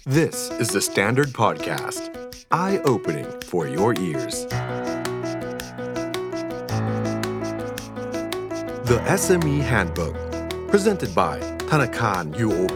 This is the Standard Podcast. Eye-opening for your ears. The SME Handbook. Presented by ธนาคาร UOB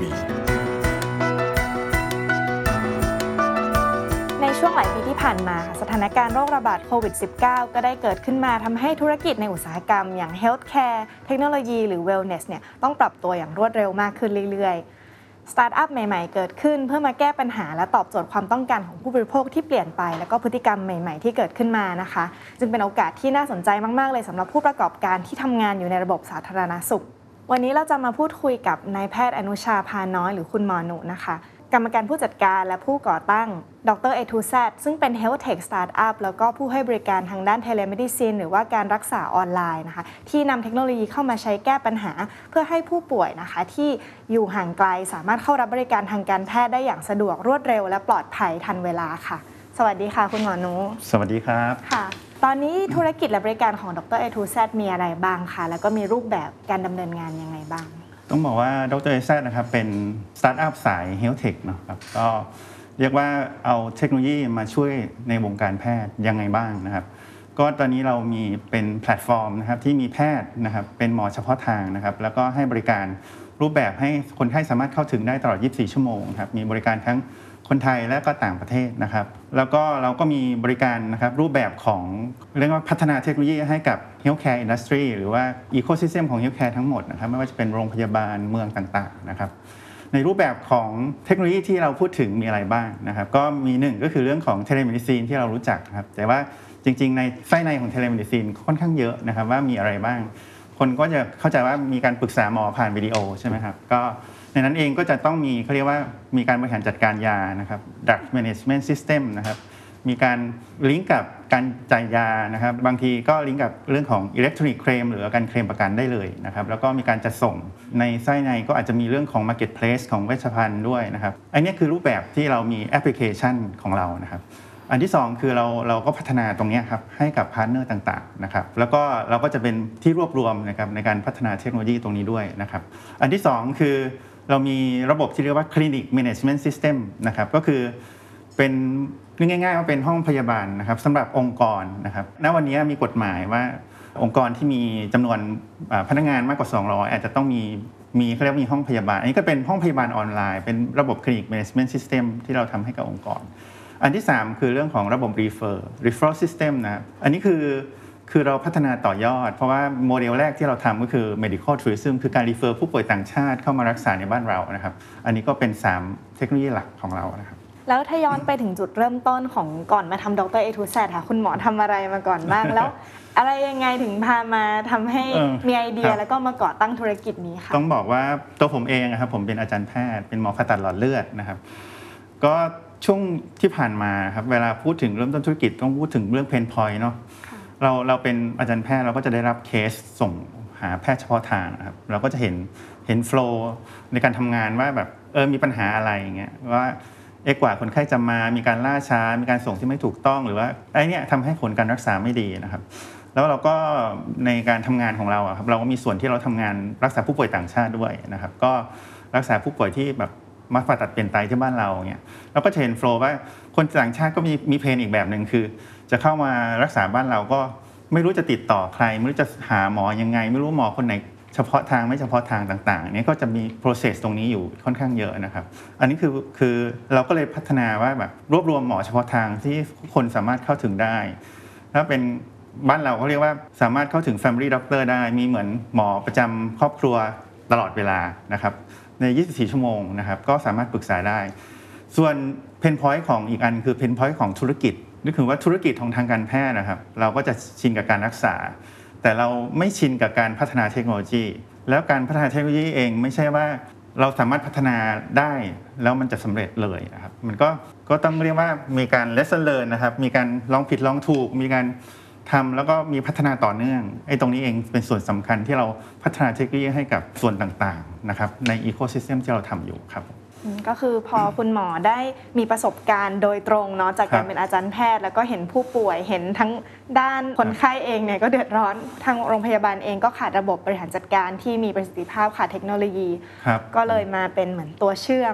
ในช่วงหลายปีที่ผ่านมาสถานการณ์โรคระบาดโควิด -19 ก็ได้เกิดขึ้นมาทำให้ธุรกิจในอุตสาหกรรมอย่าง Healthcare เทคโนโลยีหรือ Wellness เนี่ยต้องปรับตัวอย่างรวดเร็วมากขึ้นเรื่อยๆสตาร์ทอัพใหม่ๆเกิดขึ้นเพื่อมาแก้ปัญหาและตอบโจทย์ความต้องการของผู้บริโภคที่เปลี่ยนไปแล้วก็พฤติกรรมใหม่ๆที่เกิดขึ้นมานะคะจึงเป็นโอกาสที่น่าสนใจมากๆเลยสำหรับผู้ประกอบการที่ทำงานอยู่ในระบบสาธารณสุขวันนี้เราจะมาพูดคุยกับนายแพทย์อนุชาพาน้อยหรือคุณหมอหนูนะคะกรรมการผู้จัดการและผู้ก่อตั้งดร. A to Z ซึ่งเป็น Health Tech Startup แล้วก็ผู้ให้บริการทางด้าน Telemedicine หรือว่าการรักษาออนไลน์นะคะที่นำเทคโนโลยีเข้ามาใช้แก้ปัญหาเพื่อให้ผู้ป่วยนะคะที่อยู่ห่างไกลสามารถเข้ารับบริการทางการแพทย์ได้อย่างสะดวกรวดเร็วและปลอดภัยทันเวลาค่ะสวัสดีค่ะคุณหมอหนูสวัสดีครับค่ะตอนนี้ธุรกิจและบริการของดร. A to Z มีอะไรบ้างคะแล้วก็มีรูปแบบการดำเนินงานยังไงบ้างต้องบอกว่าดร. A to Z นะครับเป็นสตาร์ทอัพสาย Health Tech เนาะครับก็เรียกว่าเอาเทคโนโลยีมาช่วยในวงการแพทย์ยังไงบ้างนะครับก็ตอนนี้เรามีเป็นแพลตฟอร์มนะครับที่มีแพทย์นะครับเป็นหมอเฉพาะทางนะครับแล้วก็ให้บริการรูปแบบให้คนไข้สามารถเข้าถึงได้ตลอด24ชั่วโมงครับมีบริการทั้งคนไทยและก็ต่างประเทศนะครับแล้วก็เราก็มีบริการนะครับรูปแบบของเรียกว่าพัฒนาเทคโนโลยีให้กับ Healthcare Industry หรือว่า Ecosystem ของ Healthcare ทั้งหมดนะครับไม่ว่าจะเป็นโรงพยาบาลเมืองต่างๆนะครับในรูปแบบของเทคโนโลยีที่เราพูดถึงมีอะไรบ้างนะครับก็มีหนึ่งก็คือเรื่องของ Telemedicine ที่เรารู้จักครับแต่ว่าจริงๆในไส้ในของ Telemedicine ค่อนข้างเยอะนะครับว่ามีอะไรบ้างคนก็จะเข้าใจว่ามีการปรึกษาหมอผ่านวิดีโอใช่ไหมครับก็ในนั้นเองก็จะต้องมีเขาเรียกว่ามีการบริหารจัดการยานะครับ Drug Management System นะครับมีการลิงก์กับการจ่ายยานะครับบางทีก็ลิงก์กับเรื่องของ Electronic Claim หรือการเคลมประกันได้เลยนะครับแล้วก็มีการจัดส่งในไส้ในก็อาจจะมีเรื่องของ Marketplace ของเวชภัณฑ์ด้วยนะครับอันนี้คือรูปแบบที่เรามีแอปพลิเคชันของเรานะครับอันที่2คือเราก็พัฒนาตรงนี้ครับให้กับพาร์ทเนอร์ต่างๆนะครับแล้วก็เราก็จะเป็นที่รวบรวมนะครับในการพัฒนาเทคโนโลยีตรงนี้ด้วยนะครับอันที่2คือเรามีระบบที่เรียกว่า Clinic Management System นะครับก็คือเป็นง่ายๆว่าเป็นห้องพยาบาลนะครับสำหรับองค์กรนะครับณวันนี้มีกฎหมายว่าองค์กรที่มีจำนวนพนักงานมากกว่า200อาจจะต้องมีเขาเรียกมีห้องพยาบาลอันนี้ก็เป็นห้องพยาบาลออนไลน์เป็นระบบ Clinic Management System ที่เราทำให้กับองค์กรอันที่3คือเรื่องของระบบ Referral System นะครับอันนี้คือเราพัฒนาต่อยอดเพราะว่าโมเดลแรกที่เราทำก็คือ Medical Tourism คือการ refer ผู้ป่วยต่างชาติเข้ามารักษาในบ้านเรานะครับอันนี้ก็เป็น3เทคโนโลยีหลักของเรานะครับแล้วถ้าย้อนไปถึงจุดเริ่มต้นของก่อนมาทำดร. A to Z ค่ะคุณหมอทำอะไรมาก่อนบ้างแล้วอะไรยังไงถึงพามาทำให้มีไอเดียแล้วก็มาก่อตั้งธุรกิจนี้ค่ะต้องบอกว่าตัวผมเองนะครับผมเป็นอาจารย์แพทย์เป็นหมอผ่าตัดหลอดเลือดนะครับก็ช่วงที่ผ่านมาครับเวลาพูดถึงเริ่มต้นธุรกิจต้องพูดถึงเรื่องเพนพอยต์เนาะเราเป็นอาจารย์แพทย์เราก็จะได้รับเคสส่งหาแพทย์เฉพาะทางครับเราก็จะเห็นโฟลว์ในการทำงานว่าแบบมีปัญหาอะไรอย่างเงี้ยว่ากว่าคนไข้จะมามีการล่าช้ามีการส่งที่ไม่ถูกต้องหรือว่าไอ้นี่ทำให้ผลการรักษาไม่ดีนะครับแล้วเราก็ในการทำงานของเราครับเราก็มีส่วนที่เราทำงานรักษาผู้ป่วยต่างชาติด้วยนะครับก็รักษาผู้ป่วยที่แบบมาผ่าตัดเปลี่ยนไตที่บ้านเราเนี่ยเราก็จะเห็นโฟลว์ว่าคนต่างชาติก็มีเพนอีกแบบนึงคือจะเข้ามารักษาบ้านเราก็ไม่รู้จะติดต่อใครไม่รู้จะหาหมอยังไงไม่รู้หมอคนไหนเฉพาะทางไม่เฉพาะทางต่างๆเนี่ยก็จะมี process ตรงนี้อยู่ค่อนข้างเยอะนะครับอันนี้คือเราก็เลยพัฒนาว่าแบบรวบรวมหมอเฉพาะทางที่คนสามารถเข้าถึงได้ถ้าเป็นบ้านเราเขาเรียกว่าสามารถเข้าถึง family doctor ได้มีเหมือนหมอประจำครอบครัวตลอดเวลานะครับใน24ชั่วโมงนะครับก็สามารถปรึกษาได้ส่วน pain point ของอีกอันคือ pain point ของธุรกิจนี่คือว่าธุรกิจของทางการแพทย์นะครับเราก็จะชินกับการรักษาแต่เราไม่ชินกับการพัฒนาเทคโนโลยีแล้วการพัฒนาเทคโนโลยีเองไม่ใช่ว่าเราสามารถพัฒนาได้แล้วมันจะสำเร็จเลยนะครับมันก็ต้องเรียกว่ามีการ lesson learn นะครับมีการลองผิดลองถูกมีการทำแล้วก็มีพัฒนาต่อเนื่องตรงนี้เองเป็นส่วนสำคัญที่เราพัฒนาเทคโนโลยีให้กับส่วนต่างๆนะครับใน ecosystem ที่เราทำอยู่ครับก็คือพอคุณหมอได้มีประสบการณ์โดยตรงเนาะจากการเป็นอาจารย์แพทย์แล้วก็เห็นผู้ป่วยเห็นทั้งด้านคนไข้เองเนี่ยก็เดือดร้อนทางโรงพยาบาลเองก็ขาดระบบบริหารจัดการที่มีประสิทธิภาพขาดเทคโนโลยีก็เลยมาเป็นเหมือนตัวเชื่อม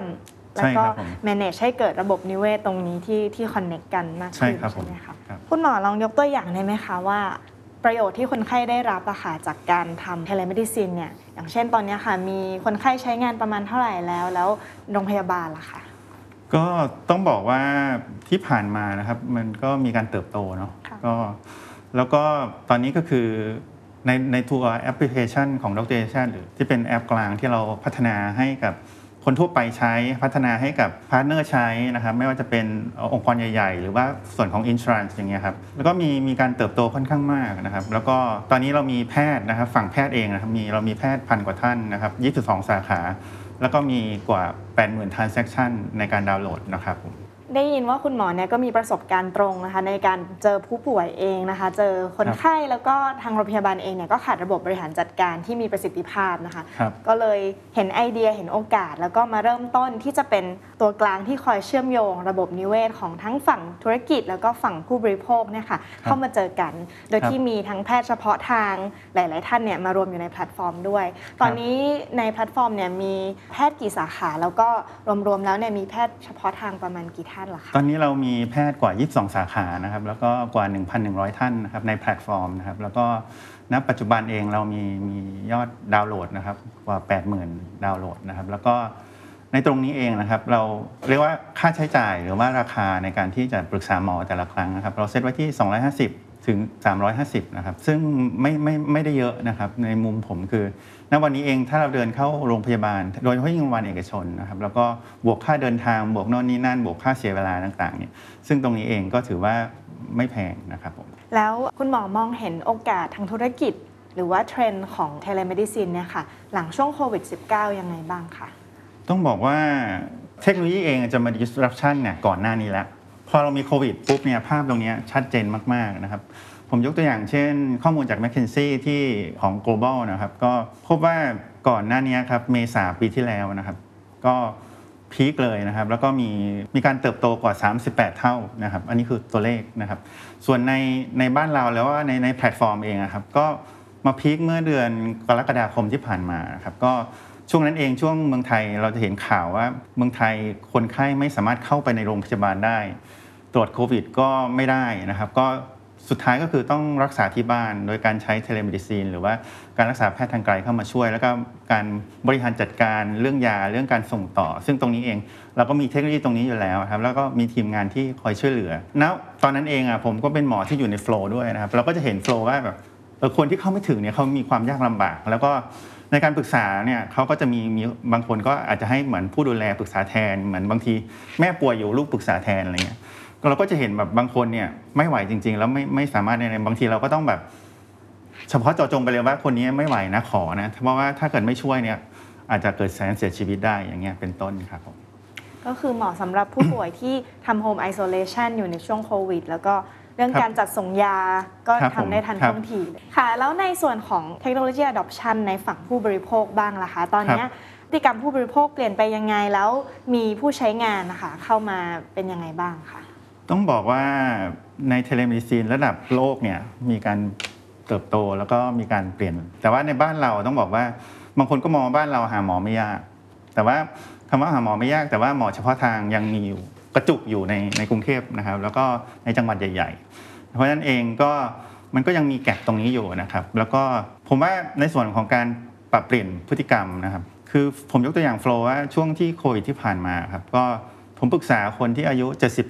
แล้วก็ manage ให้เกิดระบบนิเวศตรงนี้ที่ connect กันมากขึ้นใช่ไหมคะคุณหมอลองยกตัวอย่างได้ไหมคะว่าประโยชน์ที่คนไข้ได้รับอะค่ะจากการทำ telemedicine เนี่ยอย่างเช่นตอนนี้ค่ะมีคนไข้ใช้งานประมาณเท่าไหร่แล้วโรงพยาบาลล่ะคะก็ต้องบอกว่าที่ผ่านมานะครับมันก็มีการเติบโตเนาะก็แล้วก็ตอนนี้ก็คือในตัวแอปพลิเคชันของดร.เอชันหรือที่เป็นแอปกลางที่เราพัฒนาให้กับคนทั่วไปใช้พัฒนาให้กับพาร์ทเนอร์ใช้นะครับไม่ว่าจะเป็นองค์กรใหญ่ๆหรือว่าส่วนของ Insurance อย่างเงี้ยครับแล้วก็มีการเติบโตค่อนข้างมากนะครับแล้วก็ตอนนี้เรามีแพทย์นะครับฝั่งแพทย์เองนะครับเรามีแพทย์1,000 กว่าท่านนะครับ22 สาขาแล้วก็มีกว่า 80,000 transaction ในการดาวน์โหลดนะครับได้ยินว่าคุณหมอเนี่ยก็มีประสบการณ์ตรงนะคะในการเจอผู้ป่วยเองนะคะเจอคนไข้แล้วก็ทางโรงพยาบาลเองเนี่ยก็ขาดระบบบริหารจัดการที่มีประสิทธิภาพนะคะก็เลยเห็นไอเดียเห็นโอกาสแล้วก็มาเริ่มต้นที่จะเป็นตัวกลางที่คอยเชื่อมโยงระบบนิเวศของทั้งฝั่งธุรกิจแล้วก็ฝั่งผู้บริโภคเนี่ยค่ะเข้ามาเจอกันโดยที่มีทั้งแพทย์เฉพาะทางหลายๆท่านเนี่ยมารวมอยู่ในแพลตฟอร์มด้วยตอนนี้ในแพลตฟอร์มเนี่ยมีแพทย์กี่สาขาแล้วก็รวมๆแล้วเนี่ยมีแพทย์เฉพาะทางประมาณกี่ท่านล่ะคะตอนนี้เรามีแพทย์กว่า22 สาขานะครับแล้วก็กว่า 1,100 ท่านนะครับในแพลตฟอร์มนะครับแล้วก็ณปัจจุบันเองเรามียอดดาวน์โหลดนะครับกว่า 80,000 ดาวน์โหลดนะครับแล้วก็ในตรงนี้เองนะครับเราเรียกว่าค่าใช้จ่ายหรือว่าราคาในการที่จะปรึกษาหมอแต่ละครั้งนะครับเราเซตไว้ที่250ถึง350นะครับซึ่งไม่ได้เยอะนะครับในมุมผมคือณวันนี้เองถ้าเราเดินเข้าโรงพยาบาลโดยเฉพาะยิ่งโรงพยาบาลเอกชนนะครับแล้วก็บวกค่าเดินทางบวกโน่นนี่นั่นบวกค่าเสียเวลาต่างๆเนี่ยซึ่งตรงนี้เองก็ถือว่าไม่แพงนะครับผมแล้วคุณหมอมองเห็นโอกาสทางธุรกิจหรือว่าเทรนด์ของ telemedicine เนี่ยค่ะหลังช่วงโควิด -19 ยังไงบ้างคะต้องบอกว่าเทคโนโลยีเองจะมา disruption เนี่ยก่อนหน้านี้แล้วพอเรามีโควิดปุ๊บเนี่ยภาพตรงนี้ชัดเจนมากๆนะครับผมยกตัวอย่างเช่นข้อมูลจาก McKinsey ที่ของ Global นะครับก็พบว่าก่อนหน้านี้ครับเมษายนปีที่แล้วนะครับก็พีคเลยนะครับแล้วก็มีการเติบโตกว่า38เท่านะครับอันนี้คือตัวเลขนะครับส่วนในบ้านเราแล้วว่าในแพลตฟอร์มเองครับก็มาพีคเมื่อเดือนกรกฎาคมที่ผ่านมาครับก็ช่วงนั้นเองช่วงเมืองไทยเราจะเห็นข่าวว่าเมืองไทยคนไข้ไม่สามารถเข้าไปในโรงพยาบาลได้ตรวจโควิดก็ไม่ได้นะครับก็สุดท้ายก็คือต้องรักษาที่บ้านโดยการใช้เทเลเมดิซีนหรือว่าการรักษาแพทย์ทางไกลเข้ามาช่วยแล้วก็การบริหารจัดการเรื่องยาเรื่องการส่งต่อซึ่งตรงนี้เองเราก็มีเทคโนโลยีตรงนี้อยู่แล้วครับแล้วก็มีทีมงานที่คอยช่วยเหลือณตอนนั้นเองผมก็เป็นหมอที่อยู่ในโฟลว์ด้วยนะครับเราก็จะเห็นโฟลว์ว่าแบบคนที่เข้าไม่ถึงเนี่ยเขามีความยากลำบากแล้วก็ในการปรึกษาเนี่ยเขาก็จะมีบางคนก็อาจจะให้เหมือนผู้ดูแลปรึกษาแทนเหมือนบางทีแม่ป่วยอยู่ลูกปรึกษาแทนอะไรเงี้ยเราก็จะเห็นแบบบางคนเนี่ยไม่ไหวจริงๆแล้วไม่สามารถในบางทีเราก็ต้องแบบเฉพาะเจาะจงไปเลยว่าคนนี้ไม่ไหวนะขอนะเพราะว่าถ้าเกิดไม่ช่วยเนี่ยอาจจะเกิดเสียชีวิตได้อย่างเงี้ยเป็นต้นครับผมก็คือเหมาะสำหรับผู้ป่วยที่ทำ home isolation อยู่ในช่วงโควิดแล้วก็เรื่องการจัดส่งยาก็ทำได้ทันท่วงทีค่ะแล้วในส่วนของเทคโนโลยี adoption ในฝั่งผู้บริโภคบ้างล่ะคะตอนนี้พฤติกรรมผู้บริโภคเปลี่ยนไปยังไงแล้วมีผู้ใช้งานนะคะเข้ามาเป็นยังไงบ้างคะต้องบอกว่าในเทเลเมดิซีนระดับโลกเนี่ยมีการเติบโตแล้วก็มีการเปลี่ยนแต่ว่าในบ้านเราต้องบอกว่าบางคนก็มองบ้านเราหาหมอไม่ยากแต่ว่าคำว่าหาหมอไม่ยากแต่ว่าหมอเฉพาะทางยังมีอยู่กระจุกอยู่ในกรุงเทพนะครับแล้วก็ในจังหวัดใหญ่ๆเพราะฉะนั้นเองก็มันก็ยังมีแกปตรงนี้อยู่นะครับแล้วก็ผมว่าในส่วนของการปรับเปลี่ยนพฤติกรรมนะครับคือผมยกตัวอย่างโฟลว์ว่าช่วงที่โควิดที่ผ่านมาครับก็ผมปรึกษาคนที่อายุ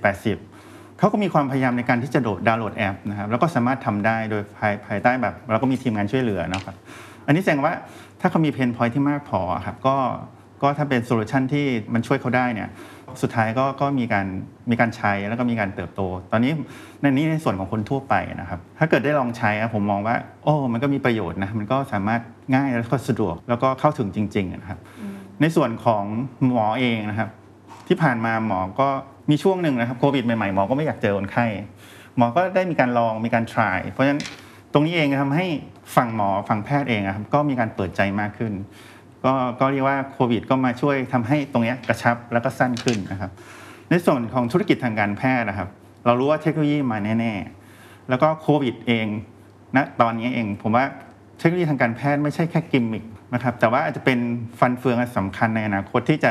70-80เขาก็มีความพยายามในการที่จะดาวน์โหลดแอปนะครับแล้วก็สามารถทำได้โดยภายใต้แบบเราก็มีทีมงานช่วยเหลือนะครับอันนี้แสดงว่าถ้าเขามีเพนพอยท์ที่มากพอครับก็ถ้าเป็นโซลูชันที่มันช่วยเขาได้เนี่ยสุดท้ายก็มีการใช้แล้วก็มีการเติบโตตอนนี้ในส่วนของคนทั่วไปนะครับถ้าเกิดได้ลองใช้ผมมองว่ามันก็มีประโยชน์นะมันก็สามารถง่ายแล้วก็สะดวกแล้วก็เข้าถึงจริงๆนะครับในส่วนของหมอเองนะครับที่ผ่านมาหมอก็มีช่วงหนึ่งนะครับโควิดใหม่ๆหมอก็ไม่อยากเจอคนไข้หมอก็ได้มีการลองมีการ try เพราะฉะนั้นตรงนี้เองทำให้ฝั่งหมอฝั่งแพทย์เองครับก็มีการเปิดใจมากขึ้นก็เรียกว่าโควิดก็มาช่วยทำให้ตรงนี้กระชับแล้วก็สั้นขึ้นนะครับในส่วนของธุรกิจทางการแพทย์นะครับเรารู้ว่าเทคโนโลยีมาแน่ๆแล้วก็โควิดเองณตอนนี้เองผมว่าเทคโนโลยีทางการแพทย์ไม่ใช่แค่กิมมิคนะครับแต่ว่าอาจจะเป็นฟันเฟืองสำคัญในอนาคตที่จะ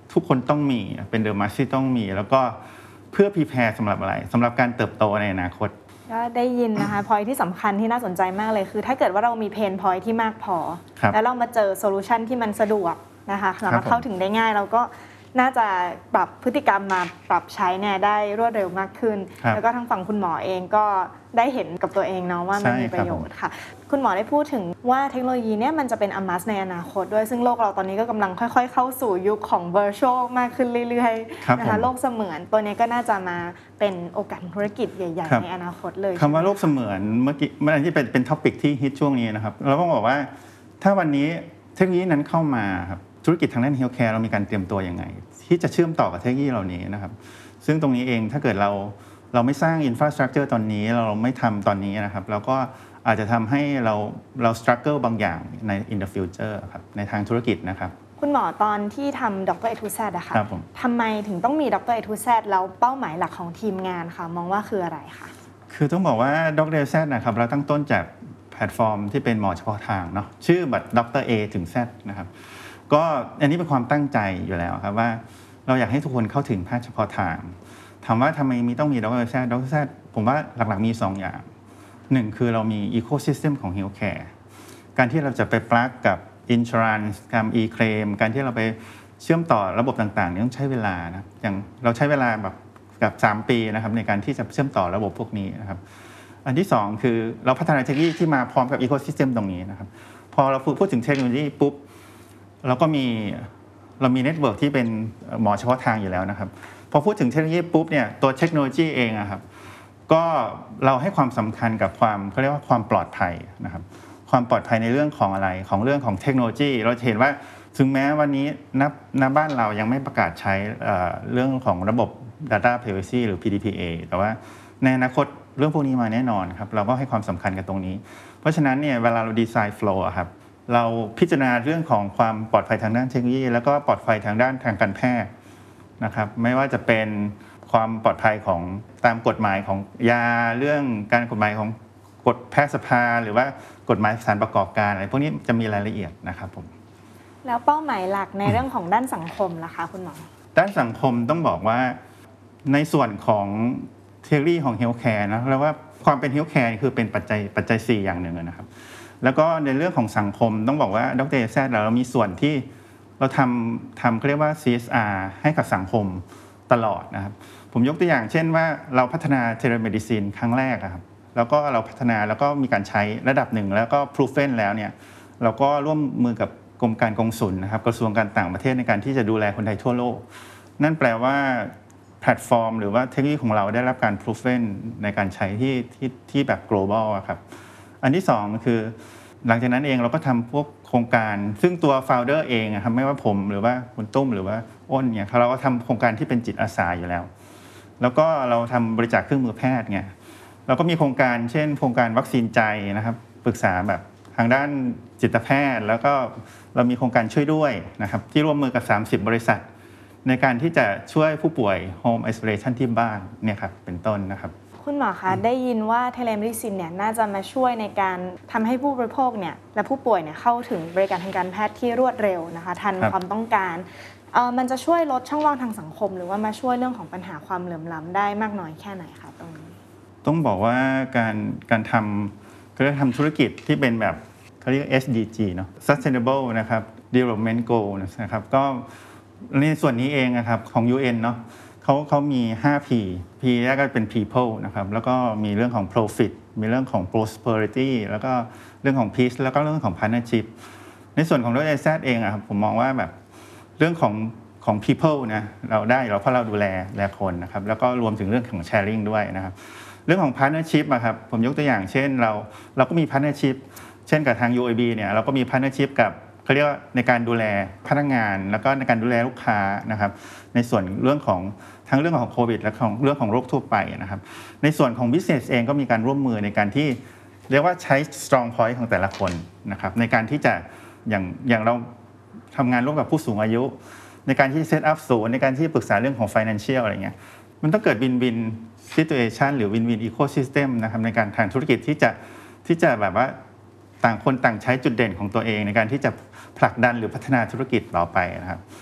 ทุกคนต้องมีเป็นเดอะมัสที่ต้องมีแล้วก็เพื่อพรีแพร์สำหรับอะไรสำหรับการเติบโตในอนาคตก็ได้ยินนะคะ พอยที่สำคัญที่น่าสนใจมากเลยคือถ้าเกิดว่าเรามีเพนพอยที่มากพอแล้วเรามาเจอโซลูชันที่มันสะดวกนะคะสามารถเข้าถึงได้ง่ายเราก็น่าจะปรับพฤติกรรมมาปรับใช้เนี่ยได้รวดเร็วมากขึ้นแล้วก็ทางฝั่งคุณหมอเองก็ได้เห็นกับตัวเองเนาะว่ามันมีประโยชน์ค่ะคุณหมอได้พูดถึงว่าเทคโนโลยีเนี่ยมันจะเป็นmustในอนาคตด้วยซึ่งโลกเราตอนนี้ก็กำลังค่อยๆเข้าสู่ยุคของ virtual มากขึ้นเรื่อยๆนะคะโลกเสมือนตัวนี้ก็น่าจะมาเป็นโอกาสธุรกิจใหญ่ๆในอนาคตเลยคำว่าโลกเสมือนเมื่อกี้มันที่เป็นท็อปิกที่ฮิตช่วงนี้นะครับเราต้องบอกว่าถ้าวันนี้เทคโนโลยีนั้นเข้ามาครับธุรกิจทางด้าน healthcare เรามีการเตรียมตัวยังไงที่จะเชื่อมต่อกับเทคโนโลยีเหล่านี้นะครับซึ่งตรงนี้เองถ้าเกิดเราไม่สร้าง infrastructure ตอนนี้เราไม่ทำตอนนี้นะครับเราก็อาจจะทำให้เรา struggle บางอย่างใน in the future ครับในทางธุรกิจนะครับคุณหมอตอนที่ทำดร. A to Z อะค่ะทำไมถึงต้องมีดร. A to Z แล้วเป้าหมายหลักของทีมงานค่ะมองว่าคืออะไรคะคือต้องบอกว่าดร. A to Z นะครับเราตั้งต้นจากแพลตฟอร์มที่เป็นหมอเฉพาะทางเนาะชื่อบัตรดร. A ถึง Z นะครับก็อันนี้เป็นความตั้งใจอยู่แล้วครับว่าเราอยากให้ทุกคนเข้าถึงแพทย์เฉพาะทางถามว่าทำไมต้องมีดร. Z ดร. Z ผมว่าหลักๆมี2อย่างหนึ่งคือเรามีอีโคซิสเต็มของ Healthcare การที่เราจะไปปลั๊กกับ Insurance กับ E-Claim การที่เราไปเชื่อมต่อระบบต่างๆนี่ต้องใช้เวลานะอย่างเราใช้เวลาแบบกับ3ปีนะครับในการที่จะเชื่อมต่อระบบพวกนี้นะครับอันที่2คือเราพัฒนาเทคโนโลยีที่มาพร้อมกับอีโคซิสเต็มตรงนี้นะครับพอเราพูดถึงเทคโนโลยีปุ๊บเรามีเน็ตเวิร์กที่เป็นหมอเฉพาะทางอยู่แล้วนะครับพอพูดถึงเทคโนโลยีปุ๊บเนี่ยตัวเทคโนโลยีเองอะครับก็เราให้ความสำคัญกับเขาเรียกว่าความปลอดภัยนะครับความปลอดภัยในเรื่องของอะไรของเรื่องของเทคโนโลยีเราเห็นว่าถึงแม้วันนี้ณบ้านเรายังไม่ประกาศใช้เรื่องของระบบ Data Privacy หรือ PDPA แต่ว่าในอนาคตเรื่องพวกนี้มาแน่นอนครับเราก็ให้ความสำคัญกับตรงนี้เพราะฉะนั้นเนี่ยเวลาเราดีไซน์ flow อะครับเราพิจารณาเรื่องของความปลอดภัยทางด้านเทคโนโลยีแล้วก็ปลอดภัยทางด้านทางการแพทย์นะครับไม่ว่าจะเป็นความปลอดภัยของตามกฎหมายของยาเรื่องการกฎหมายของกฎแพทยสภาหรือว่ากฎหมายสถานประกอบการอะไรพวกนี้จะมีรายละเอียดนะครับผมแล้วเป้าหมายหลักในเรื่องของด้านสังคมล่ะคะคุณหมอด้านสังคมต้องบอกว่าในส่วนของเทคโนโลยีของเฮลท์แคร์นะแล้วว่าความเป็นเฮลท์แคร์คือเป็นปัจจัย4อย่างหนึ่งนะครับแล้วก็ในเรื่องของสังคมต้องบอกว่าดร. Z เรามีส่วนที่เราทำเขาเรียกว่า CSR ให้กับสังคมตลอดนะครับผมยกตัวอย่างเช่นว่าเราพัฒนาเทเลเมดิซินครั้งแรกครับแล้วก็เราพัฒนาแล้วก็มีการใช้ระดับหนึ่งแล้วก็ proven แล้วเนี่ยเราก็ร่วมมือกับกรมการกงสุลนะครับกระทรวงการต่างประเทศในการที่จะดูแลคนไทยทั่วโลกนั่นแปลว่าแพลตฟอร์มหรือว่าเทคโนโลยีของเราได้รับการ proven ในการใช้ที่แบบ global ครับอันที่2คือหลังจากนั้นเองเราก็ทำพวกโครงการซึ่งตัว founder เองครับไม่ว่าผมหรือว่าคุณตุ้มหรือว่าอ้นเนี่ยเราก็ทำโครงการที่เป็นจิตอาสาอยู่แล้วแล้วก็เราทำบริจาคเครื่องมือแพทย์ไงเราก็มีโครงการเช่นโครงการวัคซีนใจนะครับปรึกษาแบบทางด้านจิตแพทย์แล้วก็เรามีโครงการช่วยด้วยนะครับที่ร่วมมือกับ30บริษัทในการที่จะช่วยผู้ป่วย Home Isolation ที่บ้านเนี่ยครับเป็นต้นนะครับคุณหมอคะได้ยินว่าเทเลเมดิซินเนี่ยน่าจะมาช่วยในการทำให้ผู้บริโภคเนี่ยและผู้ป่วยเนี่ยเข้าถึงบริการทางการแพทย์ที่รวดเร็วนะคะทันความต้องการมันจะช่วยลดช่องว่างทางสังคมหรือว่ามาช่วยเรื่องของปัญหาความเหลื่อมล้ำได้มากน้อยแค่ไหนคะตรงนี้ต้องบอกว่าการทำธุรกิจที่เป็นแบบเขาเรียก SDG เนาะ Sustainable นะครับ Development Goal นะครับก็ในส่วนนี้เองนะครับของ UN เนาะเขามี 5P P แรกก็เป็น people นะครับแล้วก็มีเรื่องของ profit มีเรื่องของ prosperity แล้วก็เรื่องของ peace แล้วก็เรื่องของ partnership ในส่วนของ ดร. Z เองครับผมมองว่าแบบเรื่องของ people นะเราได้เพราะเราดูแลคนนะครับแล้วก็รวมถึงเรื่องของ sharing ด้วยนะครับเรื่องของ partnership ครับผมยกตัวอย่างเช่นเราก็มี partnership เช่นกับทาง UAB เนี่ยเราก็มี partnership กับเขาเรียกว่าในการดูแลพนักงานแล้วก็ในการดูแลลูกค้านะครับในส่วนเรื่องของทั้งเรื่องของโควิดและของเรื่องของโรคทั่วไปนะครับในส่วนของ business เองก็มีการร่วมมือในการที่เรียกว่าใช้ strong point ของแต่ละคนนะครับในการที่จะอย่างเราทำงานร่วมกับผู้สูงอายุในการที่ set up ศูนย์ในการที่ปรึกษาเรื่องของ financial อะไรเงี้ยมันต้องเกิด win-win situation หรือ win-win ecosystem นะครับในการทางธุรกิจที่จะแบบว่าต่างคนต่างใช้จุดเด่นของตัวเองในการที่จะผลักดันหรือพัฒนาธุรกิจต่อไปนะครับ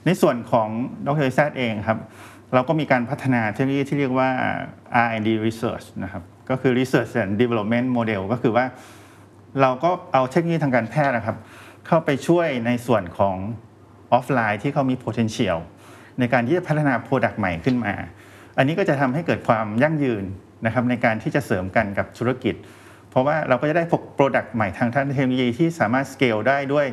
ในส่วนของดร.แซดเองครับเราก็มีการพัฒนาเทคโนโลยีที่เรียกว่า R&D Research นะครับก็คือ Research and Development Model ก็คือว่าเราก็เอาเทคโนโลยีทางการแพทย์นะครับเข้าไปช่วยในส่วนของออฟไลน์ที่เขามี potential ในการที่จะพัฒนา product ใหม่ขึ้นมาอันนี้ก็จะทำให้เกิดความยั่งยืนนะครับในการที่จะเสริมกันกับธุรกิจเพราะว่าเราก็จะได้ product ใหม่ทางเทคโนโลยีที่สามารถ scale ได้ด้วย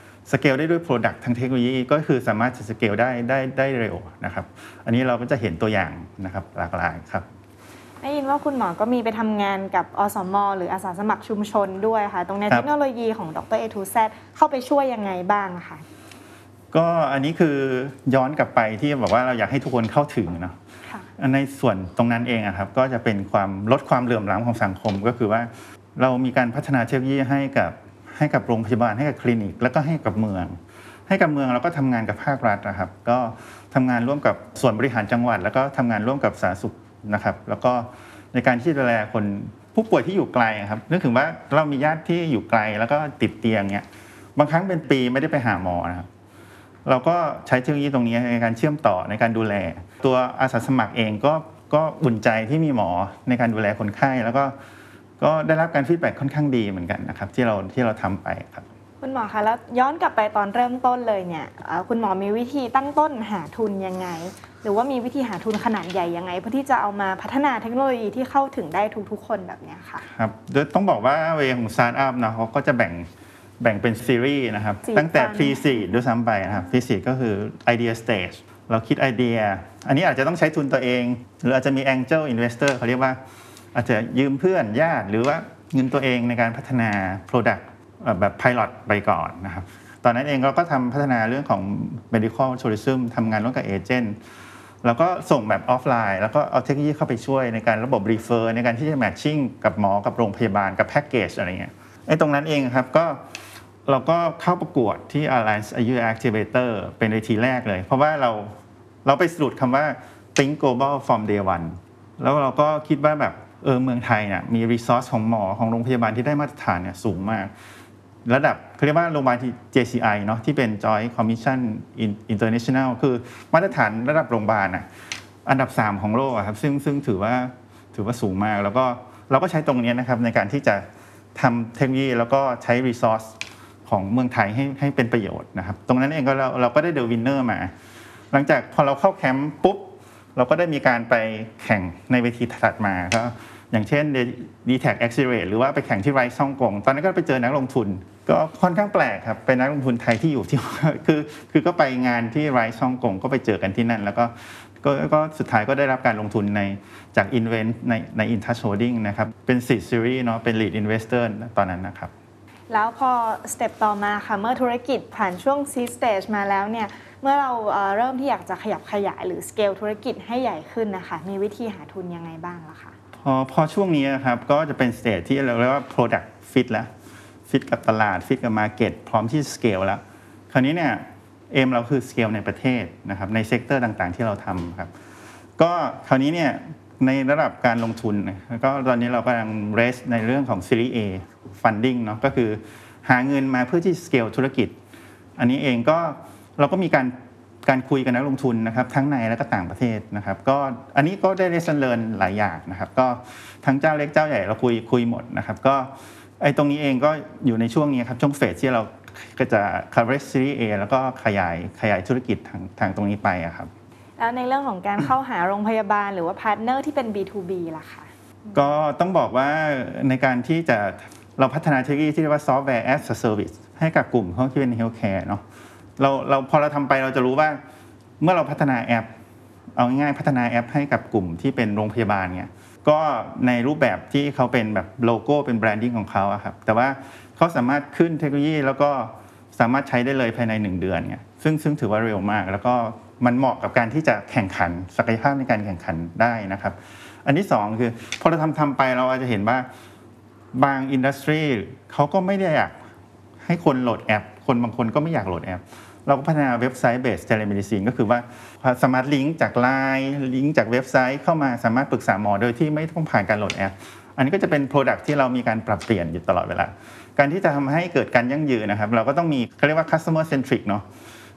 product ทางเทคโนโลยีก็คือสามารถจะ scale ได้เร็วนะครับอันนี้เราก็จะเห็นตัวอย่างนะครับหลากหลายครับได้ยินว่าคุณหมอก็มีไปทำงานกับอสม.หรืออาสาสมัครชุมชนด้วยค่ะตรงนี้เทคโนโลยีของดร. A to Z เข้าไปช่วยยังไงบ้างคะก็อันนี้คือย้อนกลับไปที่บอกว่าเราอยากให้ทุกคนเข้าถึงเนาะในส่วนตรงนั้นเองครับก็จะเป็นความลดความเหลื่อมล้ำของสังคมก็คือว่าเรามีการพัฒนาเทคโนโลยีให้กับโรงพยาบาลให้กับคลินิกแล้วก็ให้กับเมืองเราก็ทำงานกับภาครัฐนะครับก็ทำงานร่วมกับส่วนบริหารจังหวัดแล้วก็ทำงานร่วมกับสาธารณสุขนะครับแล้วก็ในการที่ดูแลคนผู้ป่วยที่อยู่ไกลครับนึกถึงว่าเรามีญาติที่อยู่ไกลแล้วก็ติดเตียงเนี่ยบางครั้งเป็นปีไม่ได้ไปหาหมอนะครับเราก็ใช้เทคโนโลยีตรงนี้ในการเชื่อมต่อในการดูแลตัวอาสาสมัครเองก็อุ่นใจที่มีหมอในการดูแลคนไข้แล้วก็ได้รับการฟีดแบ็กค่อนข้างดีเหมือนกันนะครับที่เราทำไปครับคุณหมอคะแล้วย้อนกลับไปตอนเริ่มต้นเลยเนี่ยคุณหมอมีวิธีตั้งต้นหาทุนยังไงหรือว่ามีวิธีหาทุนขนาดใหญ่ยังไงเพื่อที่จะเอามาพัฒนาเทคโนโลยีที่เข้าถึงได้ทุกๆคนแบบนี้ค่ะครับโดยต้องบอกว่าเวของสตาร์ทอัพนะเขาก็จะแบ่งเป็นซีรีส์นะครับตั้งแต่ Pre-seed ด้วยซ้ำไปนะครับ Pre-seed ก็คือ Idea Stage เราคิดไอเดียอันนี้อาจจะต้องใช้ทุนตัวเองหรืออาจจะมี Angel Investor เขาเรียกว่าอาจจะยืมเพื่อนญาติหรือว่าเงินตัวเองในการพัฒนา Product แบบ Pilot ไปก่อนนะครับตอนนั้นเองเราก็พัฒนาเรื่องของ Medical Tourism ทำงานร่วมกับเอเจนต์แล้วก็ส่งแบบออฟไลน์แล้วก็เอาเทคโนโลยีเข้าไปช่วยในการระบบ Refer ในการที่จะ Matching กับหมอกับโรงพยาบาลกับแพ็กเกจอะไรเงี้ยตรงนั้นเองครับก็เราก็เข้าประกวดที่ Alliance Asia Activator เป็นเวทีแรกเลยเพราะว่าเราไปสรุปคำว่า Think Global from Day One แล้วเราก็คิดว่าแบบเมืองไทยเนี่ยมี resource ของหมอของโรงพยาบาลที่ได้มาตรฐานเนี่ยสูงมากระดับเขาเรียกว่าโรงพยาบาลที่ JCI เนาะที่เป็น Joint Commission International คือมาตรฐานระดับโรงพยาบาลอันดับ3ของโลกครับซึ่งถือว่าสูงมากแล้วก็เราก็ใช้ตรงนี้นะครับในการที่จะทำเทคโนโลยีแล้วก็ใช้ resource ของเมืองไทยให้เป็นประโยชน์นะครับตรงนั้นเองก็เราก็ได้เดอะวินเนอร์มาหลังจากพอเราเข้าแคมป์ปุ๊บเราก็ได้มีการไปแข่งในเวทีถัดมาก็อย่างเช่น DTAC Accelerate หรือว่าไปแข่งที่ไรซ์ฮ่องกงตอนนั้นก็ไปเจอนักลงทุนก็ค่อนข้างแปลกครับเป็นนักลงทุนไทยที่อยู่ที่คือก็ไปงานที่ไรซ์ฮ่องกงก็ไปเจอกันที่นั่นแล้วก็สุดท้ายก็ได้รับการลงทุนจาก Invent ใน InTouch Holding นะครับเป็น Seed Series เนาะเป็น Lead Investor ตอนนั้นนะครับแล้วพอสเต็ปต่อมาค่ะเมื่อธุรกิจผ่านช่วง Seed Stage มาแล้วเนี่ยเมื่อเราเริ่มที่อยากจะขยับขยายหรือ scale ธุรกิจให้ใหญ่ขึ้นนะคะมีวิธีหาทุนยังไงบ้างล่ะคะพอช่วงนี้ครับก็จะเป็น stage ที่เราเรียกว่า product fit แล้ว fit กับตลาด fit กับ market พร้อมที่ scale แล้วคราวนี้เนี่ยเราคือ scale ในประเทศนะครับในเซกเตอร์ต่างๆที่เราทำครับก็คราวนี้เนี่ยในระดับการลงทุนก็ตอนนี้เรากำลัง raise ในเรื่องของ Series A funding เนาะก็คือหาเงินมาเพื่อที่ scale ธุรกิจอันนี้เองก็เราก็มีการคุยกับนักลงทุนนะครับทั้งในและก็ต่างประเทศนะครับก็อันนี้ก็ได้ lesson learn หลายอย่างนะครับก็ทั้งเจ้าเล็กเจ้าใหญ่เราคุยหมดนะครับก็ตรงนี้เองก็อยู่ในช่วงนี้ครับช่วงเฟสที่เราก็จะ coverage Series A แล้วก็ขยายธุรกิจทางตรงนี้ไปครับแล้วในเรื่องของการเข้าหาโรงพยาบาลหรือว่าพาร์ทเนอร์ที่เป็น B2B ล่ะคะก็ต้องบอกว่าในการที่จะเราพัฒนาเทคโนโลยีที่เรียกว่า Software as a Service ให้กับกลุ่มที่เป็น Healthcare เนาะเราพอเราทำไปเราจะรู้ว่าเมื่อเราพัฒนาแอปเอาง่ายๆพัฒนาแอปให้กับกลุ่มที่เป็นโรงพยาบาลเนี่ยก็ในรูปแบบที่เขาเป็นแบบโลโก้เป็นแบรนดิ้งของเขาครับแต่ว่าเขาสามารถขึ้นเทคโนโลยีแล้วก็สามารถใช้ได้เลยภายใน1เดือนเนี่ยซึ่งถือว่าเร็วมากแล้วก็มันเหมาะกับการที่จะแข่งขันศักยภาพในการแข่งขันได้นะครับอันที่2คือพอเราทำไปเราอาจจะเห็นว่าบางอินดัสทรีเขาก็ไม่ได้อยากให้คนโหลดแอปคนบางคนก็ไม่อยากโหลดแอปเราก็พัฒนาเว็บไซต์ based telemedicine ก็คือว่าสามารถลิงก์จาก LINE ลิงก์จากเว็บไซต์เข้ามาสามารถปรึกษาหมอโดยที่ไม่ต้องผ่านการโหลดแอปอันนี้ก็จะเป็น product ที่เรามีการปรับเปลี่ยนอยู่ตลอดเวลาการที่จะทำให้เกิดการยั่งยืนนะครับเราก็ต้องมีเขาเรียกว่า customer centric เนาะ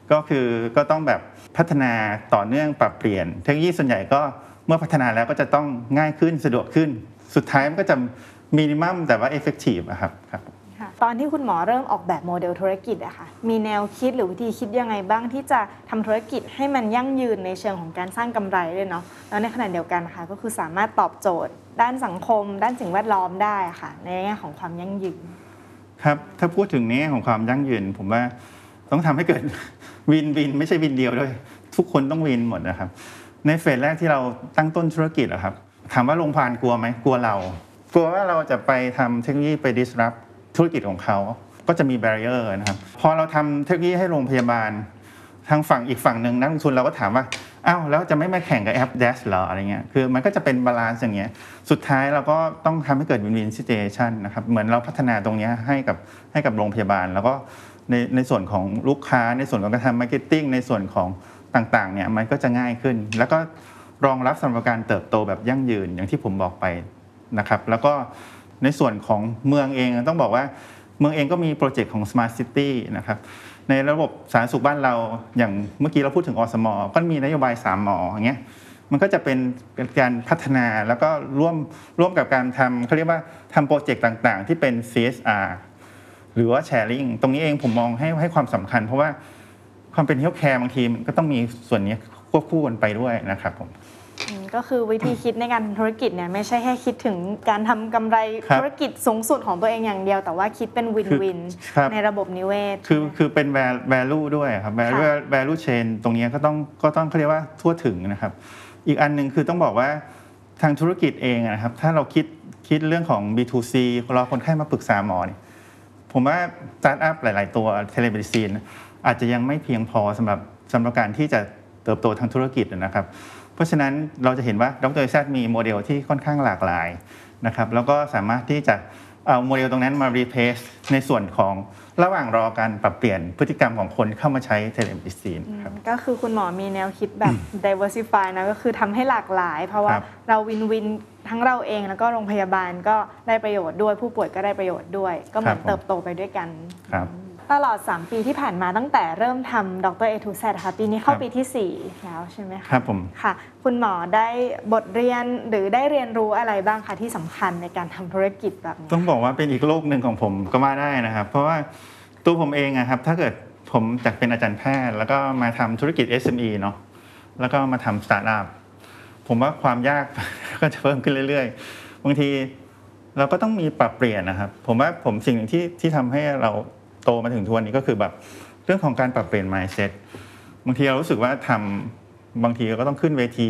ก็ต้องแบบพัฒนาต่อเนื่องปรับเปลี่ยนเทคโนโลยีส่วนใหญ่ก็เมื่อพัฒนาแล้วก็จะต้องง่ายขึ้นสะดวกขึ้นสุดท้ายมันก็จะมินิมัมแต่ว่าเอฟเฟกตีฟครับตอนที่คุณหมอเริ่มออกแบบโมเดลธุรกิจอะค่ะมีแนวคิดหรือวิธีคิดยังไงบ้างที่จะทำธุรกิจให้มันยั่งยืนในเชิงของการสร้างกำไรด้วยเนาะแล้วในขณะเดียวกันค่ะก็คือสามารถตอบโจทย์ด้านสังคมด้านสิ่งแวดล้อมได้ค่ะในแง่ของความยั่งยืนครับถ้าพูดถึงในแง่ของความยั่งยืนผมว่าต้องทำให้เกิดวินไม่ใช่วินเดียวด้วยทุกคนต้องวินหมดนะครับในเฟสแรกที่เราตั้งต้นธุรกิจอะครับถามว่าโรงพยาบาลกลัวไหมกลัวว่าเราจะไปทำเทคโนโลยีไป disrupt ธุรกิจของเขาก็จะมี barrier นะครับพอเราทำเทคโนโลยีให้โรงพยาบาลทางฝั่งอีกฝั่งหนึ่งนักลงทุนเราก็ถามว่าอ้าวแล้วจะไม่มาแข่งกับแอป Dash เหรออะไรเงี้ยคือมันก็จะเป็นบาลานซ์อย่างเงี้ยสุดท้ายเราก็ต้องทำให้เกิด win-win situation นะครับเหมือนเราพัฒนาตรงนี้ให้กับโรงพยาบาลแล้วก็ในส่วนของลูกค้าในส่วนของการทำ marketing ในส่วนของต่างๆเนี่ยมันก็จะง่ายขึ้นแล้วก็รองรับสำหรับการเติบโตแบบยั่งยืนอย่างที่ผมบอกไปนะครับแล้วก็ในส่วนของเมืองเองต้องบอกว่าเมืองเองก็มีโปรเจกต์ของ Smart City นะครับในระบบสาธารณสุขบ้านเราอย่างเมื่อกี้เราพูดถึงอสม.ก็มีนโยบาย3หมออย่างเงี้ยมันก็จะเป็นการพัฒนาแล้วก็ร่วมกับการทำเขาเรียกว่าทำโปรเจกต์ต่างๆที่เป็น CSR หรือว่า sharing ตรงนี้เองผมมองให้ความสำคัญเพราะว่าความเป็น healthcare บางทีมันก็ต้องมีส่วนนี้ควบคู่กันไปด้วยนะครับผมก็คือวิธีคิดในการทำธุรกิจเนี่ยไม่ใช่แค่คิดถึงการทำกำไรธุรกิจสูงสุดของตัวเองอย่างเดียวแต่ว่าคิดเป็นวินวินในระบบนิเวศคือเป็น value ด้วยครับ value chain ตรงนี้ก็ต้องเขาเรียกว่าทั่วถึงนะครับอีกอันนึงคือต้องบอกว่าทางธุรกิจเองนะครับถ้าเราคิดเรื่องของ B2C รอคนไข้มาปรึกษาหมอเนี่ยผมว่าสตาร์ทอัพหลายๆตัวเทเลเมดิซีนอาจจะยังไม่เพียงพอสำหรับการที่จะเติบโตทางธุรกิจนะครับเพราะฉะนั้นเราจะเห็นว่าดร.แซดมีโมเดลที่ค่อนข้างหลากหลายนะครับแล้วก็สามารถที่จะเอาโมเดลตรงนั้นมา replace ในส่วนของระหว่างรอการปรับเปลี่ยนพฤติกรรมของคนเข้ามาใช้เทเลเมดิซีนครับก็คือคุณหมอมีแนวคิดแบบ diversify นะก็คือทำให้หลากหลายเพราะว่าเราวินทั้งเราเองแล้วก็โรงพยาบาลก็ได้ประโยชน์ด้วยผู้ป่วยก็ได้ประโยชน์ด้วยก็เหมือนเติบโตไปด้วยกันตลอด3ปีที่ผ่านมาตั้งแต่เริ่มทำดร. A to Z ค่ะปีนี้เข้าปีที่4แล้วใช่ไหมคะครับผมค่ะคุณหมอได้บทเรียนหรือได้เรียนรู้อะไรบ้างคะที่สำคัญในการทำธุรกิจแบบนี้ต้องบอกว่าเป็นอีกโลกหนึ่งของผมก็ว่าได้นะครับเพราะว่าตัวผมเองครับถ้าเกิดผมจากเป็นอาจารย์แพทย์แล้วก็มาทำธุรกิจ SME เนาะแล้วก็มาทำสตาร์ทอัพผมว่าความยากก็จะเพิ่มขึ้นเรื่อยๆบางทีเราก็ต้องมีปรับเปลี่ยนนะครับผมว่าสิ่งหนึ่งที่ทำให้เราโตมาถึงทุกวันนี้ก็คือแบบเรื่องของการปรับเปลี่ยน mindset บางทีเรารู้สึกว่าบางทีเราก็ต้องขึ้นเวที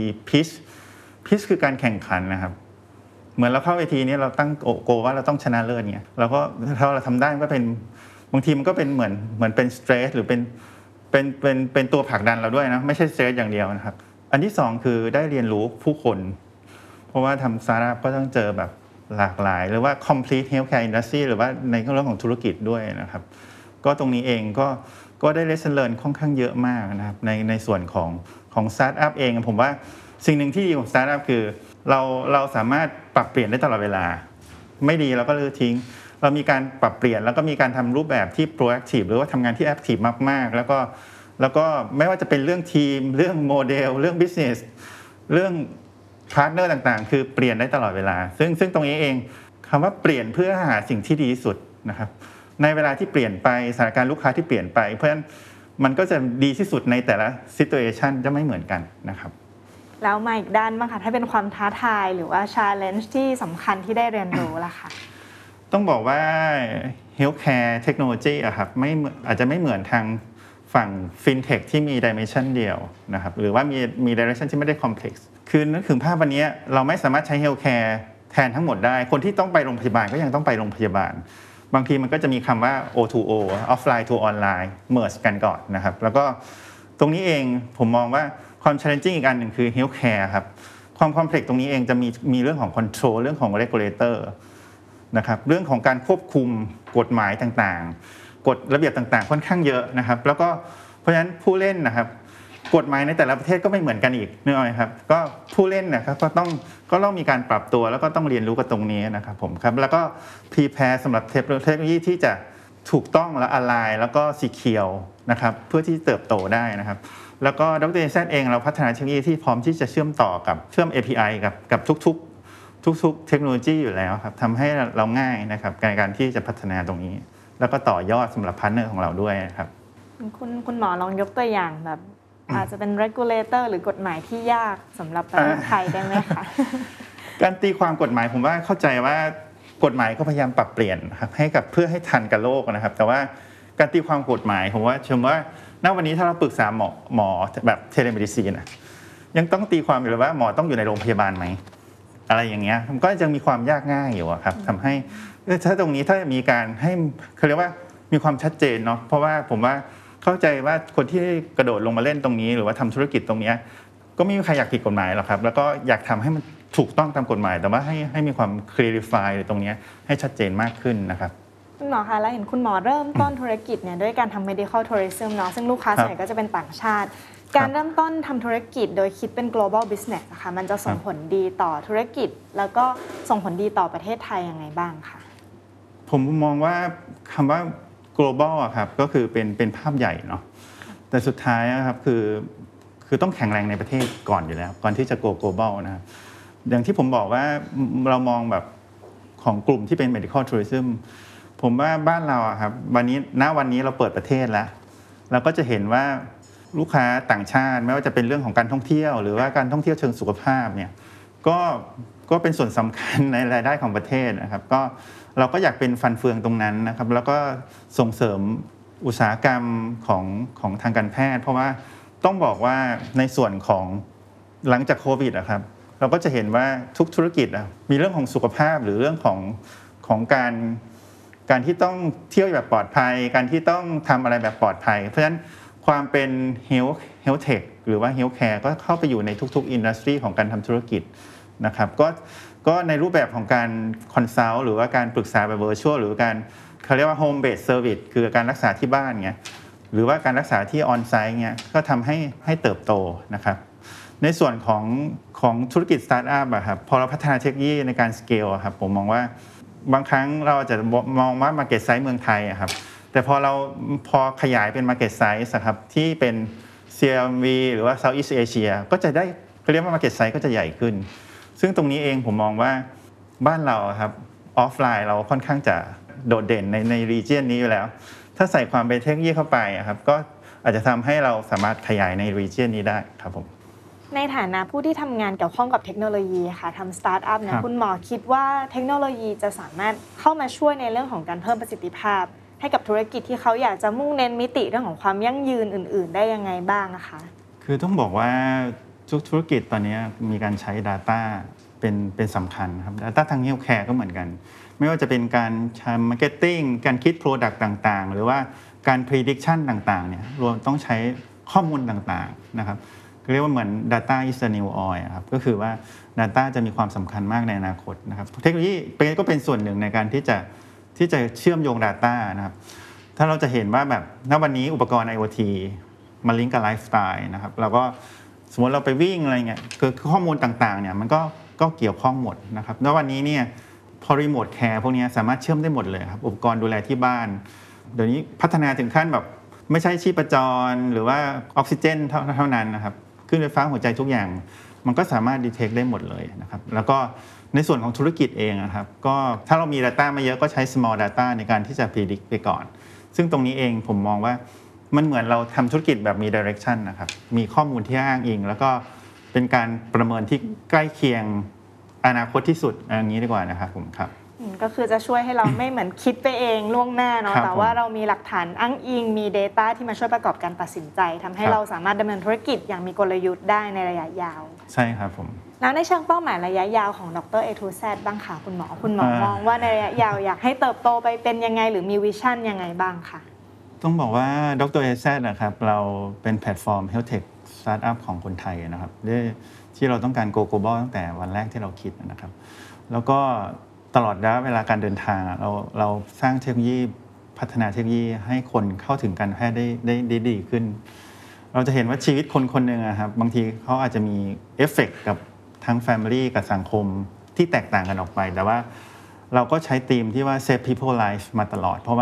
pitchคือการแข่งขันนะครับเหมือนเราเข้าเวทีนี้เราตั้งโกว่าเราต้องชนะเลิศเนี่ยเราก็ถ้าเราทำได้ก็เป็นบางทีมันก็เป็นเหมือนเป็นสเตรสหรือเป็นตัวผลักดันเราด้วยนะไม่ใช่สเตรสอย่างเดียวนะครับอันที่2คือได้เรียนรู้ผู้คนเพราะว่าทำสตาร์ทอัพก็ต้องเจอแบบหลากหลายหรือว่า complete healthcare industry หรือว่าในเรื่องของธุรกิจด้วยนะครับก็ตรงนี้เองก็ได้ lesson learn ค่อนข้างเยอะมากนะครับในส่วนของ startup เองผมว่าสิ่งหนึ่งที่ดีของ startup คือเราสามารถปรับเปลี่ยนได้ตลอดเวลาไม่ดีเราก็เลิกทิ้งเรามีการปรับเปลี่ยนแล้วก็มีการทำรูปแบบที่ proactive หรือว่าทำงานที่ active มากๆแล้วก็ไม่ว่าจะเป็นเรื่องทีมเรื่องโมเดลเรื่อง business เรื่องพาร์ทเนอร์ต่างๆคือเปลี่ยนได้ตลอดเวลาซึ่งตรงนี้เองคำว่าเปลี่ยนเพื่อหาสิ่งที่ดีที่สุดนะครับในเวลาที่เปลี่ยนไปสถานการณ์ลูกค้าที่เปลี่ยนไปเพราะฉะนั้นมันก็จะดีที่สุดในแต่ละ situation จะไม่เหมือนกันนะครับแล้วมาอีกด้านบ้างค่ะถ้าเป็นความท้าทายหรือว่า challenge ที่สำคัญที่ได้เรียนรู้ล่ะค่ะต้องบอกว่า healthcare technology อะครับอาจจะไม่เหมือนทางฝั่ง fintech ที่มี dimension เดียวนะครับหรือว่ามี direction ที่ไม่ได้ complex คือนึกถึงภาพวันนี้เราไม่สามารถใช้ healthcare แทนทั้งหมดได้คนที่ต้องไปโรงพยาบาลก็ยังต้องไปโรงพยาบาลบางทีมันก็จะมีคำว่า O2O offline to online merge กันก่อนนะครับแล้วก็ตรงนี้เองผมมองว่าความ challenging อีกอันหนึ่งคือ healthcare ครับความ complex ตรงนี้เองจะมีเรื่องของ control เรื่องของ regulator นะครับเรื่องของการควบคุมกฎหมายต่างๆกฎระเบียบต่างๆค่อนข้างเยอะนะครับแล้วก็เพราะฉะนั้นผู้เล่นนะครับกฎหมายในแต่ละประเทศก็ไม่เหมือนกันอีกนึกออกไหมครับก็ผู้เล่นนะครับก็ต้องมีการปรับตัวแล้วก็ต้องเรียนรู้กับตรงนี้นะครับผมครับแล้วก็ prepare สำหรับเทคโนโลยีที่จะถูกต้องและอ align แล้วก็ secure นะครับเพื่อที่เติบโตได้นะครับแล้วก็ดร. AZ เองเราพัฒนาเทคโนโลยีที่พร้อมที่จะเชื่อมต่อกับเชื่อม API กับทุกเทคโนโลยีอยู่แล้วครับทำให้เราง่ายนะครับในการที่จะพัฒนาตรงนี้แล้วก็ต่อยอดสำหรับพาร์ทเนอร์ของเราด้วยครับคุณหมอลองยกตัวอย่างแบบอาจจะเป็น regulator หรือกฎหมายที่ยากสำหรับประเทศไทยได้ไหมคะการตีความกฎหมายผมว่าเข้าใจว่ากฎหมายก็พยายามปรับเปลี่ยนครับให้กับเพื่อให้ทันกับโลกนะครับแต่ว่าการตีความกฎหมายผมว่าณวันนี้ถ้าเราปรึกษาหมอแบบเทเลเมดิซีนยังต้องตีความอยู่เลยว่าหมอต้องอยู่ในโรงพยาบาลไหมอะไรอย่างเงี้ยมันก็ยังมีความยากง่ายอยู่ครับทำให้ถ้าตรงนี้ถ้ามีการให้เขาเรียกว่ามีความชัดเจนเนาะเพราะว่าผมว่าเข้าใจว่าคนที่กระโดดลงมาเล่นตรงนี้หรือว่าทำธุรกิจตรงนี้ก็ไม่มีใครอยากผิดกฎหมายหรอกครับแล้วก็อยากทำให้มันถูกต้องตามกฎหมายแต่ว่าให้มีความ clarify ตรงนี้ให้ชัดเจนมากขึ้นนะครับคุณหมอคะแล้วเห็นคุณหมอเริ่มต้นธุรกิจเนี่ยด้วยการทำ medical tourism เนาะซึ่งลูกค้าส่วนใหญ่ก็จะเป็นต่างชาติการเริ่มต้นทำธุรกิจโดยคิดเป็น global business นะคะมันจะส่งผลดีต่อธุรกิจแล้วก็ส่งผลดีต่อประเทศไทยยังไงบ้างคะผมมองว่าคำว่า global อะครับก็คือเป็นภาพใหญ่เนาะแต่สุดท้ายนะครับคือต้องแข็งแรงในประเทศก่อนอยู่แล้วก่อนที่จะ go global นะครับอย่างที่ผมบอกว่าเรามองแบบของกลุ่มที่เป็น medical tourism ผมว่าบ้านเราครับวันนี้เราเปิดประเทศแล้วเราก็จะเห็นว่าลูกค้าต่างชาติไม่ว่าจะเป็นเรื่องของการท่องเที่ยวหรือว่าการท่องเที่ยวเชิงสุขภาพเนี่ยก็เป็นส่วนสำคัญในรายได้ของประเทศนะครับก็เราก็อยากเป็นฟันเฟืองตรงนั้นนะครับแล้วก็ส่งเสริมอุตสาหกรรมของทางการแพทย์เพราะว่าต้องบอกว่าในส่วนของหลังจากโควิดครับเราก็จะเห็นว่าทุกธุรกิจมีเรื่องของสุขภาพหรือเรื่องของการที่ต้องเที่ยวแบบปลอดภัยการที่ต้องทำอะไรแบบปลอดภัยเพราะฉะนั้นความเป็น health tech หรือว่า health care ก็เข้าไปอยู่ในทุกๆอินดัสทรีของการทำธุรกิจนะครับก็ในรูปแบบของการคอนซัลท์หรือว่าการปรึกษาแบบ virtual หรือการเขาเรียกว่า home based service คือการรักษาที่บ้านเงี้ยหรือว่าการรักษาที่ on site เงี้ยก็ทำให้เติบโตนะครับในส่วนของธุรกิจสตาร์ทอัพครับพอเราพัฒนาเทคโนโลยีในการสเกลครับผมมองว่าบางครั้งเราจะมองว่า market size เมืองไทยครับแต่พอขยายเป็น market size ครับที่เป็น CMV หรือว่า Southeast Asia ก็จะได้เขาเรียกว่า market size ก็จะใหญ่ขึ้นซึ่งตรงนี้เองผมมองว่าบ้านเราครับออฟไลน์เราค่อนข้างจะโดดเด่นใน region นี้อยู่แล้วถ้าใส่ความเป็นเทคโนโลยีเข้าไปครับก็อาจจะทำให้เราสามารถขยายใน region นี้ได้ครับผมในฐานะผู้ที่ทำงานเกี่ยวข้องกับเทคโนโลยีค่ะทำสตาร์ทอัพเนี่ยคุณหมอคิดว่าเทคโนโลยีจะสามารถเข้ามาช่วยในเรื่องของการเพิ่มประสิทธิภาพให้กับธุรกิจที่เขาอยากจะมุ่งเน้นมิติเรื่องของความยั่งยืนอื่นๆได้ยังไงบ้างนะคะคือต้องบอกว่าทุกธุรกิจตอนนี้มีการใช้ Data เป็นสำคัญครับ Data ทาง Healthcare ก็เหมือนกันไม่ว่าจะเป็นการทำ Marketing การคิด Product ต่างๆหรือว่าการ Prediction ต่างๆเนี่ยรวมต้องใช้ข้อมูลต่างๆนะครับเรียกว่าเหมือน Data is the new oil ครับก็คือว่า Data จะมีความสำคัญมากในอนาคตนะครับเทคโนโลยีก็เป็นส่วนหนึ่งในการที่จะเชื่อมโยง Data นะครับถ้าเราจะเห็นว่าแบบณวันนี้อุปกรณ์ IoT มาลิงก์กับไลฟ์สไตล์นะครับเราก็สมมติเราไปวิ่งอะไรเงี้ยคือข้อมูลต่างๆเนี่ยมันก็เกี่ยวข้องหมดนะครับณวันนี้เนี่ยพอรีโมทแคร์พวกนี้สามารถเชื่อมได้หมดเลยครับอุปกรณ์ดูแลที่บ้านเดี๋ยวนี้พัฒนาถึงขั้นแบบไม่ใช่ชีพจรหรือว่าออกซิเจนเท่านั้นนะครับขึ้นไฟฟ้าหัวใจทุกอย่างมันก็สามารถดีเทคได้หมดเลยนะครับแล้วก็ในส่วนของธุรกิจเองนะครับก็ถ้าเรามี Data มาเยอะก็ใช้ small data ในการที่จะ predict ไปก่อนซึ่งตรงนี้เองผมมองว่ามันเหมือนเราทำธุรกิจแบบมี direction นะครับมีข้อมูลที่อ้างอิงแล้วก็เป็นการประเมินที่ใกล้เคียงอนาคตที่สุดอย่างนี้ดีกว่านะครับผมครับก็คือจะช่วยให้เราไม่เหมือนคิดไปเองล่วงหน้าเนาะแต่ว่าเรามีหลักฐานอ้างอิงมี Data ที่มาช่วยประกอบการตัดสินใจทำให้เราสามารถดำเนินธุรกิจอย่างมีกลยุทธ์ได้ในระยะยาวใช่ครับผมแล้วในเชิงเป้าหมายระยะยาวของดร. A to Z บ้างค่ะคุณหมอมองว่าในระยะยาวอยากให้เติบโตไปเป็นยังไงหรือมีวิชั่นยังไงบ้างค่ะต้องบอกว่าดร. AZ นะครับเราเป็นแพลตฟอร์ม Health Tech Startup ของคนไทยนะครับที่เราต้องการ Go Global ตั้งแต่วันแรกที่เราคิดนะครับแล้วก็ตลอดระยะเวลาการเดินทางเราสร้างเทคโนโลยีพัฒนาเทคโนโลยีให้คนเข้าถึงการแพทย์ได้ดีขึ้นเราจะเห็นว่าชีวิตคนหนึ่งครับบางทีเขาอาจจะมีเอฟเฟกต์กับทั้ง Family กับสังคมที่แตกต่างกันออกไปแต่ว่าเราก็ใช้ธีมที่ว่า Save People Life มาตลอดเพราะว่า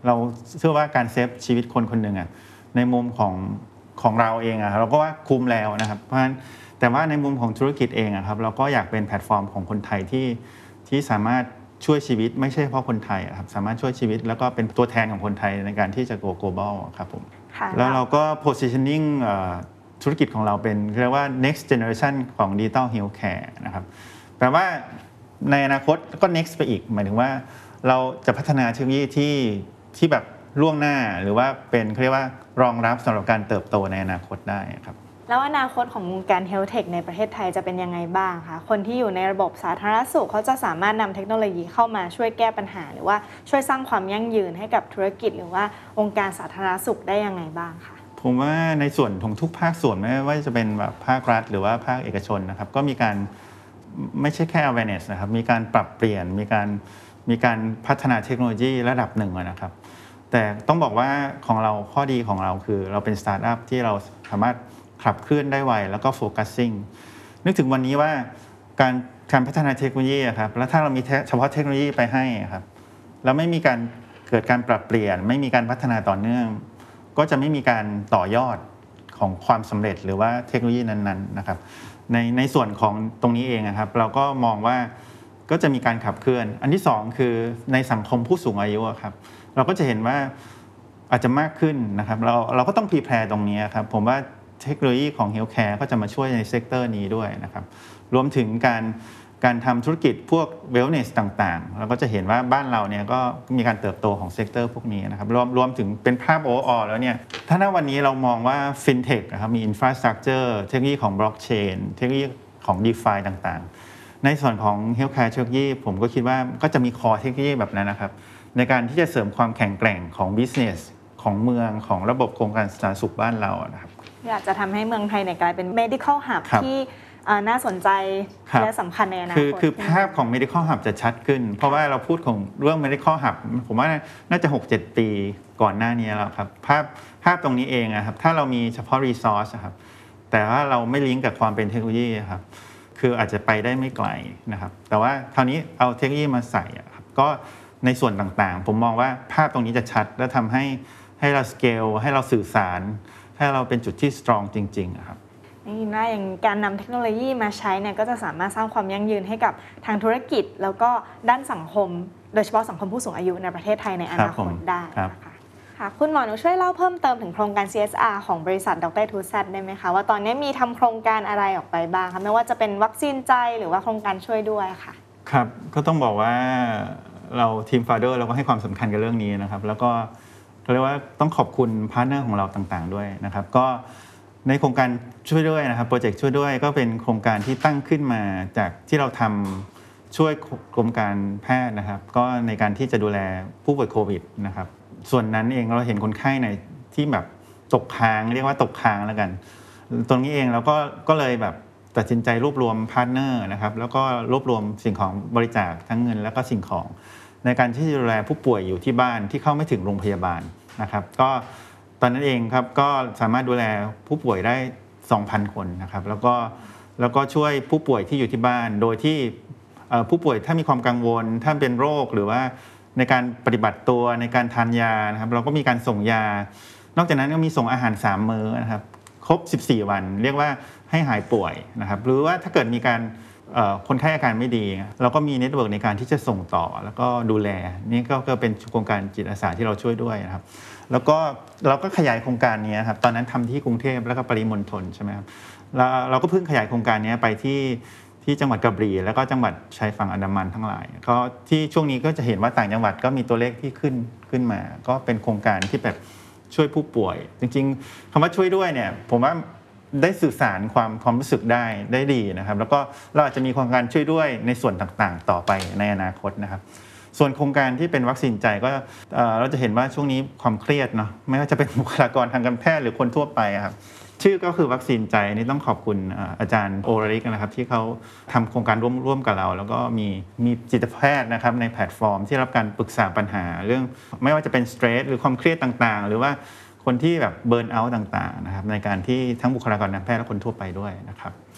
เราเชื่อว่าการเซฟชีวิตคนคนหนึ่งอ่ะในมุมของเราเองอ่ะเราก็ว่าคุ้มแล้วนะครับเพราะฉะนั้นแต่ว่าในมุมของธุรกิจเองอ่ะครับเราก็อยากเป็นแพลตฟอร์มของคนไทยที่สามารถช่วยชีวิตไม่ใช่เฉพาะคนไทยครับสามารถช่วยชีวิตแล้วก็เป็นตัวแทนของคนไทยในการที่จะ go global ครับผมแล้วเราก็ positioning ธุรกิจของเราเป็นเรียกว่า next generation ของ digital healthcare นะครับแปลว่าในอนาคตก็ next ไปอีกหมายถึงว่าเราจะพัฒนาเทคโนโลยีที่แบบล่วงหน้าหรือว่าเป็นเรียกว่ารองรับสำหรับการเติบโตในอนาคตได้ครับแล้วอนาคตของวงการ Health Tech ในประเทศไทยจะเป็นยังไงบ้างคะคนที่อยู่ในระบบสาธารณสุขเขาจะสามารถนำเทคโนโลยีเข้ามาช่วยแก้ปัญหาหรือว่าช่วยสร้างความยั่งยืนให้กับธุรกิจหรือว่าองค์การสาธารณสุขได้ยังไงบ้างคะผมว่าในส่วนของทุกภาคส่วนไม่ว่าจะเป็นแบบภาครัฐหรือว่าภาคเอกชนนะครับก็มีการไม่ใช่แค่ awareness นะครับมีการปรับเปลี่ยนมีการพัฒนาเทคโนโลยีระดับหนึ่งนะครับแต่ต้องบอกว่าของเราข้อดีของเราคือเราเป็นสตาร์ทอัพที่เราสามารถขับเคลื่อนได้ไวแล้วก็โฟกัสซิ่งนึกถึงวันนี้ว่าการพัฒนาเทคโนโลยีครับแล้วถ้าเรามีเฉพาะเทคโนโลยีไปให้ครับแล้วไม่มีการเกิดการปรับเปลี่ยนไม่มีการพัฒนาต่อเนื่องก็จะไม่มีการต่อยอดของความสำเร็จหรือว่าเทคโนโลยีนั้นๆนะครับในส่วนของตรงนี้เองครับเราก็มองว่าก็จะมีการขับเคลื่อนอันที่2คือในสังคมผู้สูงอายุครับเราก็จะเห็นว่าอาจจะมากขึ้นนะครับเราก็ต้องพรีแพร์ตรงนี้ครับผมว่าเทคโนโลยีของ Healthcare ก็จะมาช่วยในเซกเตอร์นี้ด้วยนะครับรวมถึงการทำธุรกิจพวก Wellness ต่างๆเราก็จะเห็นว่าบ้านเราเนี่ยก็มีการเติบโตของเซกเตอร์พวกนี้นะครับรวมถึงเป็นภาพ overall แล้วเนี่ยถ้าณวันนี้เรามองว่า FinTech นะครับมี Infrastructure เทคโนโลยีของ Blockchain เทคโนโลยีของ DeFi ต่างๆในส่วนของ Healthcare เทคโนโลยีผมก็คิดว่าก็จะมี core เทคโนโลยีแบบนั้นนะครับในการที่จะเสริมความแข็งแกร่งของ business ของเมืองของระบบโครงการสาธารณสุขบ้านเรานะครับอยากจะทำให้เมืองไทยกลายเป็น medical hub ที่น่าสนใจและสำคัญในอนาคตคือภาพของ medical hub จะชัดขึ้นเพราะว่าเราพูดของเรื่อง medical hub ผมว่าน่าจะ 6-7 ปีก่อนหน้านี้แล้วครับภาพตรงนี้เองครับถ้าเรามีเฉพาะ resource ครับแต่ว่าเราไม่ลิงก์กับความเป็นเทคโนโลยีครับคืออาจจะไปได้ไม่ไกลนะครับแต่ว่าคราวนี้เอาเทคโนโลยีมาใส่ครับก็ในส่วนต่างๆผมมองว่าภาพตรงนี้จะชัดและทำให้เราสเกลให้เราสื่อสารให้เราเป็นจุดที่สตรองจริงๆครับนี่นะอย่างการนำเทคโนโลยีมาใช้เนี่ยก็จะสามารถสร้างความยั่งยืนให้กับทางธุรกิจแล้วก็ด้านสังคมโดยเฉพาะสังคมผู้สูงอายุในประเทศไทยในอนาคตได้นะคะค่ะคุณหมอหนูช่วยเล่าเพิ่มเติมถึงโครงการ CSR ของบริษัทดร. ทูแซดได้ไหมคะว่าตอนนี้มีทำโครงการอะไรออกไปบ้างคะไม่ว่าจะเป็นวัคซีนใจหรือว่าโครงการช่วยด้วยค่ะครับก็ต้องบอกว่าเราทีม Founder เราก็ให้ความสำคัญกับเรื่องนี้นะครับแล้วก็เรียกว่าต้องขอบคุณพาร์ทเนอร์ของเราต่างๆด้วยนะครับก็ในโครงการช่วยด้วยนะครับโปรเจกต์ช่วยด้วยก็เป็นโครงการที่ตั้งขึ้นมาจากที่เราทำช่วยกรมการแพทย์นะครับก็ในการที่จะดูแลผู้ป่วยโควิดนะครับส่วนนั้นเองเราเห็นคนไข้ในที่แบบตกค้างเรียกว่าตกค้างแล้วกันตรงนี้เองเราก็เลยแบบตัดสินใจรวบรวมพาร์ทเนอร์นะครับแล้วก็รวบรวมสิ่งของบริจาคทั้งเงินแล้วก็สิ่งของในการที่จะดูแลผู้ป่วยอยู่ที่บ้านที่เข้าไม่ถึงโรงพยาบาลนะครับก็ตอนนั้นเองครับก็สามารถดูแลผู้ป่วยได้ 2,000 คนนะครับแล้วก็ช่วยผู้ป่วยที่อยู่ที่บ้านโดยที่ผู้ป่วยถ้ามีความกังวลถ้าเป็นโรคหรือว่าในการปฏิบัติตัวในการทานยานะครับเราก็มีการส่งยานอกจากนั้นก็มีส่งอาหาร3มื้อนะครับครบ14วันเรียกว่าให้หายป่วยนะครับหรือว่าถ้าเกิดมีการคนไข้อาการไม่ดีเราก็มีเน็ตเวิร์กในการที่จะส่งต่อแล้วก็ดูแลนี่ก็เป็นโครงการจิตอาสาที่เราช่วยด้วยนะครับแล้วก็เราก็ขยายโครงการนี้ครับตอนนั้นทำที่กรุงเทพแล้วก็ปริมณฑลใช่ไหมครับเราก็เพิ่งขยายโครงการนี้ไปที่จังหวัดกระบี่แล้วก็จังหวัดชายฝั่งอันดามันทั้งหลายก็ที่ช่วงนี้ก็จะเห็นว่าต่างจังหวัดก็มีตัวเลขที่ขึ้นมาก็เป็นโครงการที่แบบช่วยผู้ป่วยจริงๆคำว่าช่วยด้วยเนี่ยผมว่าได้สื่อสารความรู้สึกได้ดีนะครับแล้วก็เราอาจจะมีโครงการช่วยด้วยในส่วนต่างๆต่อไปในอนาคตนะครับส่วนโครงการที่เป็นวัคซีนใจก็เราจะเห็นว่าช่วงนี้ความเครียดเนาะไม่ว่าจะเป็นบุคลากรทางการแพทย์หรือคนทั่วไปครับชื่อก็คือวัคซีนใจนี่ต้องขอบคุณอาจารย์โอราริกนะครับที่เขาทำโครงการร่วมกับเราแล้วก็มีจิตแพทย์นะครับในแพลตฟอร์มที่รับการปรึกษาปัญหาเรื่องไม่ว่าจะเป็นสเตรสหรือความเครียดต่างๆหรือว่าคนที่แบบเบิร์นเอาท์ต่างๆนะครับในการที่ทั้งบุคลากรทางการแพทย์และคนทั่วไปด้วยนะครับ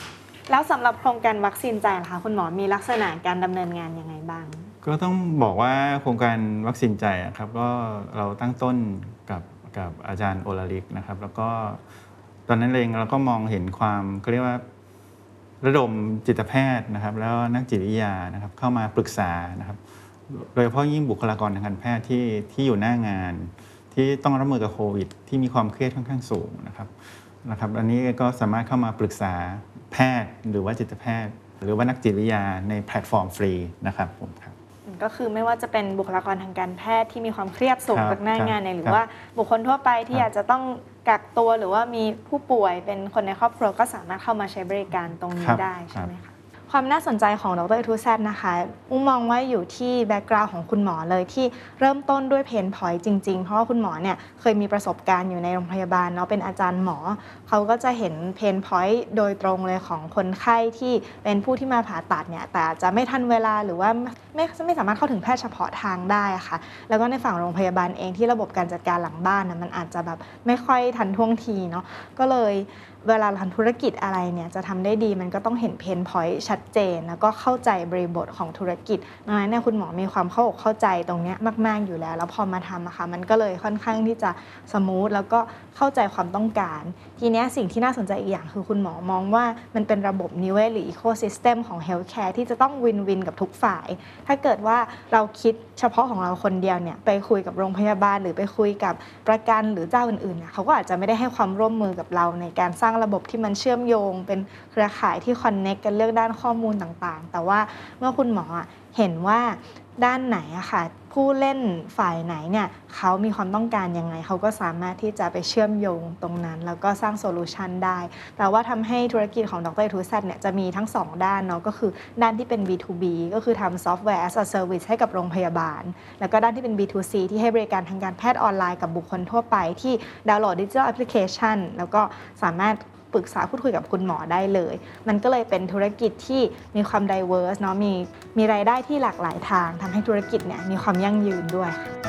แล้วสำหรับโครงการวัคซีนใจล่ะคะคุณหมอมีลักษณะการดำเนินงานยังไงบ้างก็ต้องบอกว่าโครงการวัคซีนใจครับก็เราตั้งต้นกับอาจารย์โอลาริกนะครับแล้วก็ตอนนั้นเองเราก็มองเห็นความก็เรียกว่าระดมจิตแพทย์นะครับแล้วนักจิตวิทยานะครับเข้ามาปรึกษานะครับโดยเฉพาะยิ่งบุคลากรทางการแพทย์ที่อยู่หน้างานที่ต้องรับมือกับโควิดที่มีความเครียดค่อนข้างสูงนะครับอันนี้ก็สามารถเข้ามาปรึกษาแพทย์หรือว่าจิตแพทย์หรือว่านักจิตวิทยาในแพลตฟอร์มฟรีนะครับผมครับก็คือไม่ว่าจะเป็นบุคลากรทางการแพทย์ที่มีความเครียดสูงจากหน้างานหรือว่าบุคคลทั่วไปที่อาจจะต้องกักตัวหรือว่ามีผู้ป่วยเป็นคนในครอบครัวก็สามารถเข้ามาใช้บริการตรงนี้ได้ใช่ไหมคะความน่าสนใจของดร.ทูแซดนะคะอุ้มมองว่าอยู่ที่แบ็กกราวด์ของคุณหมอเลยที่เริ่มต้นด้วยเพนพอยต์จริงๆเพราะว่าคุณหมอเนี่ยเคยมีประสบการณ์อยู่ในโรงพยาบาลเนาะเป็นอาจารย์หมอเขาก็จะเห็นเพนพอยต์โดยตรงเลยของคนไข้ที่เป็นผู้ที่มาผ่าตัดเนี่ยแต่อาจจะไม่ทันเวลาหรือว่าไม่สามารถเข้าถึงแพทย์เฉพาะทางได้ค่ะแล้วก็ในฝั่งโรงพยาบาลเองที่ระบบการจัดการหลังบ้านนะมันอาจจะแบบไม่ค่อยทันท่วงทีเนาะก็เลยเวลาทำธุรกิจอะไรเนี่ยจะทำได้ดีมันก็ต้องเห็นเพนพอยต์ชัดเจนแล้วก็เข้าใจบริบทของธุรกิจดังนั้นเนี่ยคุณหมอมีความเข้าใจตรงนี้มากๆอยู่แล้วพอมาทำอะค่ะมันก็เลยค่อนข้างที่จะสมูทแล้วก็เข้าใจความต้องการทีนี้สิ่งที่น่าสนใจอีกอย่างคือคุณหมอมองว่ามันเป็นระบบนิเวศหรืออีโคซิสเต็มของเฮลท์แคร์ที่จะต้องวินกับทุกฝ่ายถ้าเกิดว่าเราคิดเฉพาะของเราคนเดียวเนี่ยไปคุยกับโรงพยาบาลหรือไปคุยกับประกันหรือเจ้าอื่นๆเนี่ยเขาก็อาจจะไม่ได้ให้ความร่วมมือกับเราในการสร้างระบบที่มันเชื่อมโยงเป็นเครือข่ายที่คอนเนคกันเรื่องด้านข้อมูลต่างๆแต่ว่าเมื่อคุณหมอเห็นว่าด้านไหนอะค่ะผู้เล่นฝ่ายไหนเนี่ยเขามีความต้องการยังไงเขาก็สามารถที่จะไปเชื่อมโยงตรงนั้นแล้วก็สร้างโซลูชันได้แต่ว่าทำให้ธุรกิจของดร.ทูแซดเนี่ยจะมีทั้ง2ด้านเนาะก็คือด้านที่เป็น B2B ก็คือทำซอฟต์แวร์ as a service ให้กับโรงพยาบาลแล้วก็ด้านที่เป็น B2C ที่ให้บริการทางการแพทย์ออนไลน์กับบุคคลทั่วไปที่ดาวน์โหลดดิจิทัลแอปพลิเคชันแล้วก็สามารถปรึกษาพูดคุยกับคุณหมอได้เลยมันก็เลยเป็นธุรกิจที่มีความ diverse เนาะมีรายได้ที่หลากหลายทางทำให้ธุรกิจเนี่ยมีความยั่งยืนด้วย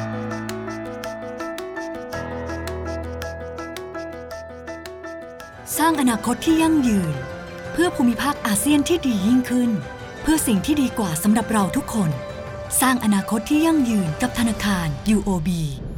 สร้างอนาคตที่ยั่งยืนเพื่อภูมิภาคอาเซียนที่ดียิ่งขึ้นเพื่อสิ่งที่ดีกว่าสำหรับเราทุกคนสร้างอนาคตที่ยั่งยืนกับธนาคาร UOB